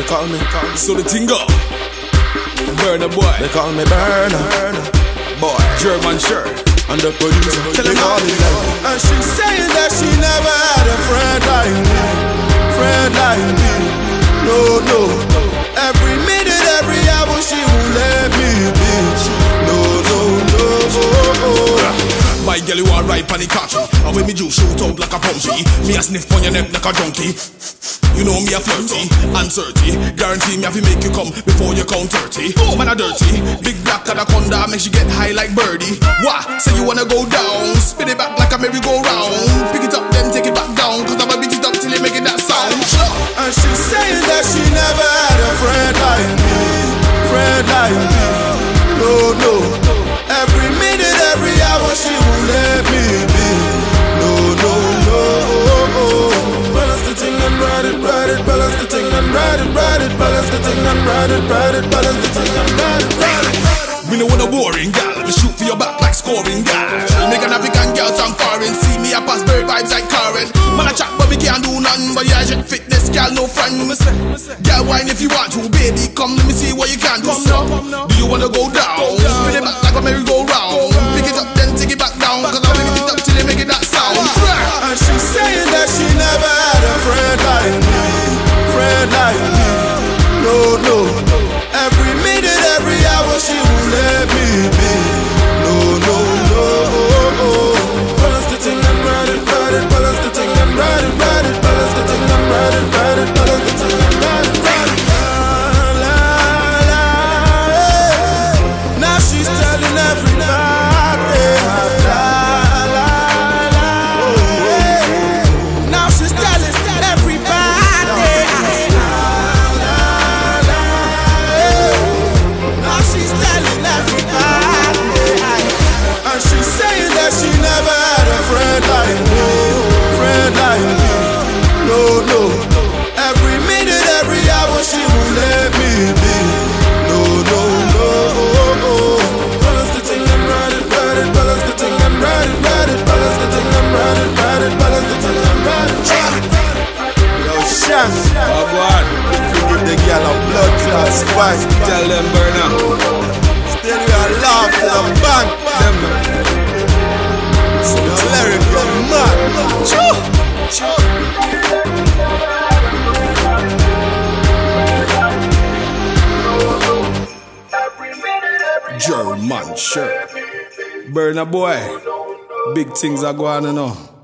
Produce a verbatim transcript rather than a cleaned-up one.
call me, call me. So the thing go, Burna Boy. They call me Burna Boy. German shirt. And the producer, they call me like. And she's saying that she never had a friend like me, friend like me. No, no. Every minute, every hour, she won't let me be. No, no, no. My girl, you are ripe on the cocky. And when me juice shoot out like a pumpy, me a sniff on your neck like a junkie. You know me a flirty and thirty. Guarantee me I fi make you come before you count thirty. Oh man a dirty, big black anaconda makes you get high like birdie. Wah, say you wanna go down, spin it back like a merry-go-round. Pick it up then take it back down, cause I'ma beat it up till you make it that sound. And she's saying that she never had a friend like me, friend like me. No, no. Every minute, every hour she won't let me be. No, no, no. Balance the thing and ride it, ride it. Balance the thing and ride it, ride it. Balance the thing and ride it, ride it. Balance the thing and ride it, ride it. We know when a boring gal, we shoot for your back like scoring gal. Make an African girl some foreign, see me I pass bird vibes like current. Man I chat but we can't do nothing, but yeah jet fitness gal no friend. Gal wine if you want to, baby come let me see what you can do. Do you wanna go down? Spin it back like a merry-go-round. Pick it up then take it back down, cause I'll make it up till you make it that sound. And she's saying that she never had a friend like me, friend like me. No, no. Every minute, every hour she won't let me be. No, no, no. Balance the thing and ride it, ride it. Balance the thing and ride it, ride it. Balance the thing and ride it, ride it. Balance the thing and ride it, ride it. La, la, la. Now she's telling everybody. La, la, la. Now she's telling everybody. Now she's telling everybody. And she's saying that she never had a friend like me, friend like me. No, no. Every minute, every hour she won't let me be. No, no, no. Balance the thing and ride it, ride it. Balance the thing and ride it, ride it. Balance the thing and ride it, ride it. Balance the thing and ride it, ride it. Yo, Shanks, Oh God, if you give the girl a blood clot spike, tell them Burna. still you are laugh to the bank. Them So the lyric, you're mad. Choo! Choo! German shirt. Burna Boy. Big things are going on now.